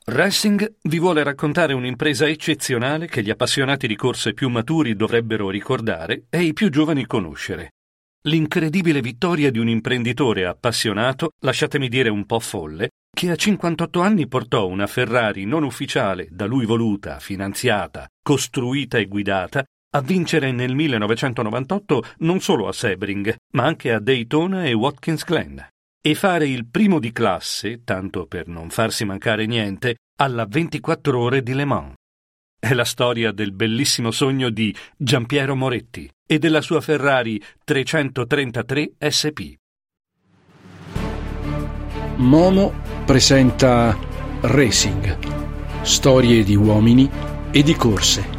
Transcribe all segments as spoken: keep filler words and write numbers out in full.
Racing vi vuole raccontare un'impresa eccezionale che gli appassionati di corse più maturi dovrebbero ricordare e i più giovani conoscere. L'incredibile vittoria di un imprenditore appassionato, lasciatemi dire un po' folle, che a cinquantotto anni portò una Ferrari non ufficiale, da lui voluta, finanziata, costruita e guidata, a vincere nel millenovecentonovantotto non solo a Sebring, ma anche a Daytona e Watkins Glen, e fare il primo di classe, tanto per non farsi mancare niente, alla ventiquattro ore di Le Mans. È la storia del bellissimo sogno di Giampiero Moretti e della sua Ferrari trecentotrentatré S P. Momo presenta Racing, storie di uomini e di corse.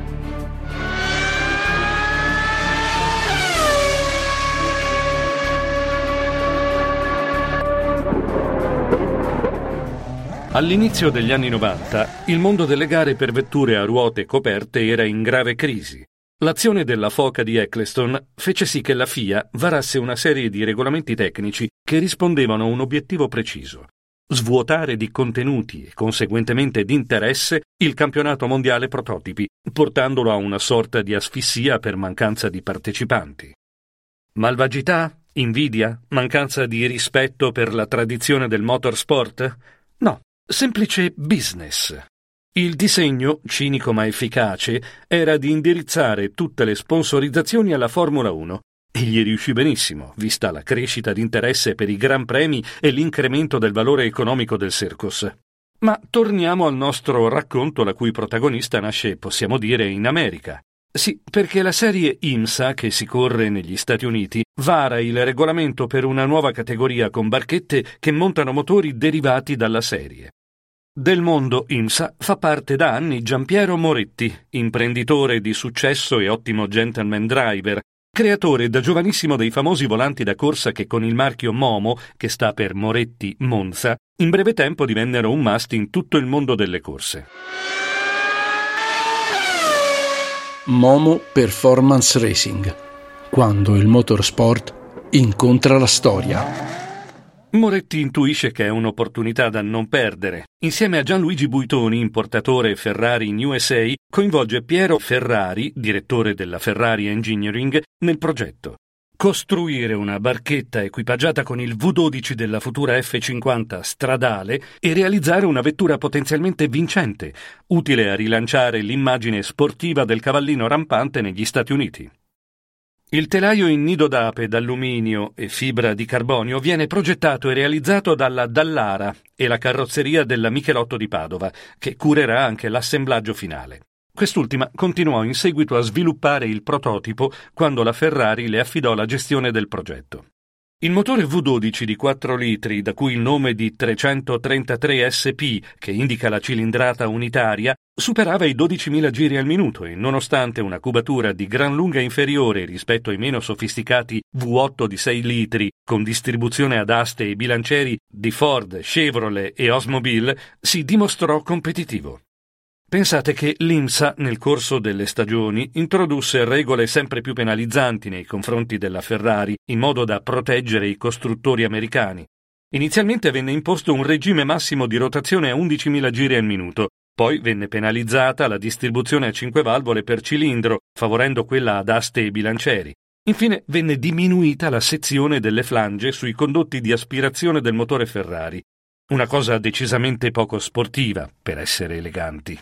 All'inizio degli anni novanta, il mondo delle gare per vetture a ruote coperte era in grave crisi. L'azione della foca di Eccleston fece sì che la F I A varasse una serie di regolamenti tecnici che rispondevano a un obiettivo preciso: svuotare di contenuti e conseguentemente di interesse il campionato mondiale prototipi, portandolo a una sorta di asfissia per mancanza di partecipanti. Malvagità? Invidia? Mancanza di rispetto per la tradizione del motorsport? No. Semplice business. Il disegno, cinico ma efficace, era di indirizzare tutte le sponsorizzazioni alla Formula uno e gli riuscì benissimo, vista la crescita di interesse per i gran premi e l'incremento del valore economico del circus. Ma torniamo al nostro racconto, la cui protagonista nasce, possiamo dire, in America. Sì, perché la serie IMSA, che si corre negli Stati Uniti, vara il regolamento per una nuova categoria con barchette che montano motori derivati dalla serie. Del mondo IMSA fa parte da anni Giampiero Moretti, imprenditore di successo e ottimo gentleman driver, creatore da giovanissimo dei famosi volanti da corsa che con il marchio Momo, che sta per Moretti Monza, in breve tempo divennero un must in tutto il mondo delle corse. Momo Performance Racing, quando il motorsport incontra la storia. Moretti intuisce che è un'opportunità da non perdere. Insieme a Gianluigi Buitoni, importatore Ferrari in U S A, coinvolge Piero Ferrari, direttore della Ferrari Engineering, nel progetto. Costruire una barchetta equipaggiata con il V dodici della futura F cinquanta stradale e realizzare una vettura potenzialmente vincente, utile a rilanciare l'immagine sportiva del cavallino rampante negli Stati Uniti. Il telaio in nido d'ape d'alluminio e fibra di carbonio viene progettato e realizzato dalla Dallara e la carrozzeria della Michelotto di Padova, che curerà anche l'assemblaggio finale. Quest'ultima continuò in seguito a sviluppare il prototipo quando la Ferrari le affidò la gestione del progetto. Il motore V dodici di quattro litri, da cui il nome di trecentotrentatré S P, che indica la cilindrata unitaria, superava i dodicimila giri al minuto e, nonostante una cubatura di gran lunga inferiore rispetto ai meno sofisticati V otto di sei litri, con distribuzione ad aste e bilancieri di Ford, Chevrolet e Oldsmobile, si dimostrò competitivo. Pensate che l'IMSA, nel corso delle stagioni, introdusse regole sempre più penalizzanti nei confronti della Ferrari, in modo da proteggere i costruttori americani. Inizialmente venne imposto un regime massimo di rotazione a undicimila giri al minuto, poi venne penalizzata la distribuzione a cinque valvole per cilindro, favorendo quella ad aste e bilancieri. Infine venne diminuita la sezione delle flange sui condotti di aspirazione del motore Ferrari. Una cosa decisamente poco sportiva, per essere eleganti.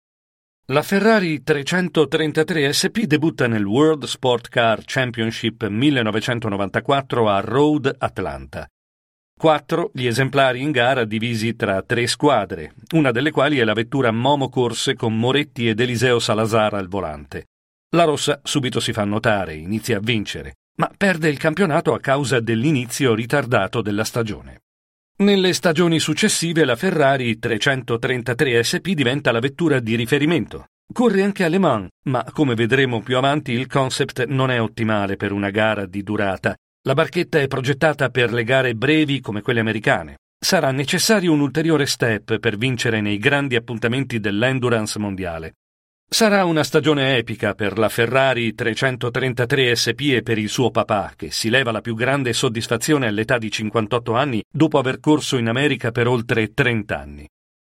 La Ferrari trecentotrentatré S P debutta nel World Sport Car Championship millenovecentonovantaquattro a Road, Atlanta. Quattro gli esemplari in gara divisi tra tre squadre, una delle quali è la vettura Momo Corse con Moretti ed Eliseo Salazar al volante. La rossa subito si fa notare, inizia a vincere, ma perde il campionato a causa dell'inizio ritardato della stagione. Nelle stagioni successive la Ferrari trecentotrentatré S P diventa la vettura di riferimento. Corre anche a Le Mans, ma come vedremo più avanti il concept non è ottimale per una gara di durata. La barchetta è progettata per le gare brevi come quelle americane. Sarà necessario un ulteriore step per vincere nei grandi appuntamenti dell'endurance mondiale. Sarà una stagione epica per la Ferrari trecentotrentatré S P e per il suo papà, che si leva la più grande soddisfazione all'età di cinquantotto anni dopo aver corso in America per oltre trenta anni.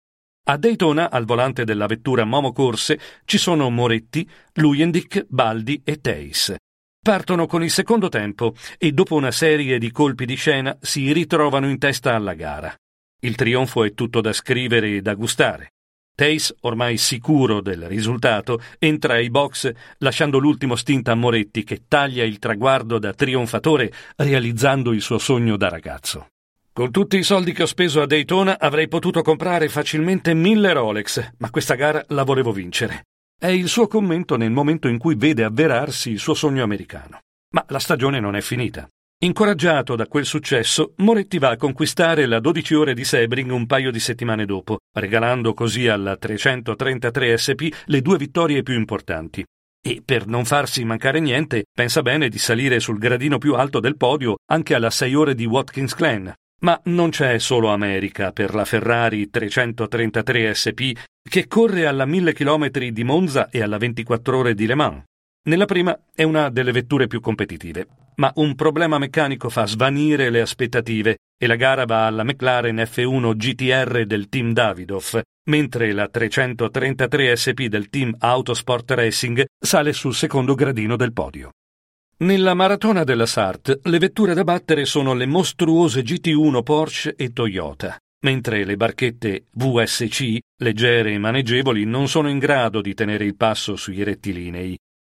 A Daytona, al volante della vettura Momo Corse, ci sono Moretti, Luyendyk, Baldi e Theis. Partono con il secondo tempo e dopo una serie di colpi di scena si ritrovano in testa alla gara. Il trionfo è tutto da scrivere e da gustare. Theis, ormai sicuro del risultato, entra ai box lasciando l'ultimo stint a Moretti che taglia il traguardo da trionfatore realizzando il suo sogno da ragazzo. Con tutti i soldi che ho speso a Daytona avrei potuto comprare facilmente mille Rolex, ma questa gara la volevo vincere. È il suo commento nel momento in cui vede avverarsi il suo sogno americano. Ma la stagione non è finita. Incoraggiato da quel successo, Moretti va a conquistare la dodici ore di Sebring un paio di settimane dopo, regalando così alla trecentotrentatré S P le due vittorie più importanti. E per non farsi mancare niente, pensa bene di salire sul gradino più alto del podio anche alla sei ore di Watkins Glen. Ma non c'è solo America per la Ferrari trecentotrentatré S P che corre alla mille chilometri di Monza e alla ventiquattro ore di Le Mans. Nella prima è una delle vetture più competitive, ma un problema meccanico fa svanire le aspettative e la gara va alla McLaren F uno G T R del team Davidoff, mentre la trecentotrentatré S P del team Autosport Racing sale sul secondo gradino del podio. Nella maratona della Sarthe le vetture da battere sono le mostruose G T uno Porsche e Toyota, mentre le barchette V S C, leggere e maneggevoli, non sono in grado di tenere il passo sui rettilinei.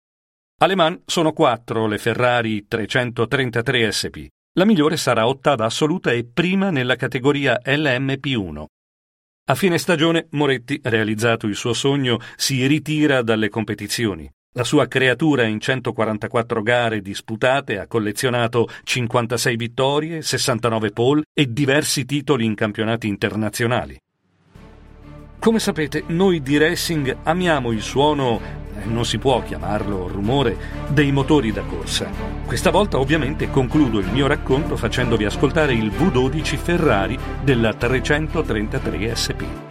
A Le Mans sono quattro le Ferrari trecentotrentatré S P. La migliore sarà ottava assoluta e prima nella categoria L M P uno. A fine stagione Moretti, realizzato il suo sogno, si ritira dalle competizioni. La sua creatura in centoquarantaquattro gare disputate ha collezionato cinquantasei vittorie, sessantanove pole e diversi titoli in campionati internazionali. Come sapete, noi di Racing amiamo il suono, eh, non si può chiamarlo rumore, dei motori da corsa. Questa volta ovviamente concludo il mio racconto facendovi ascoltare il V dodici Ferrari della trecentotrentatré S P.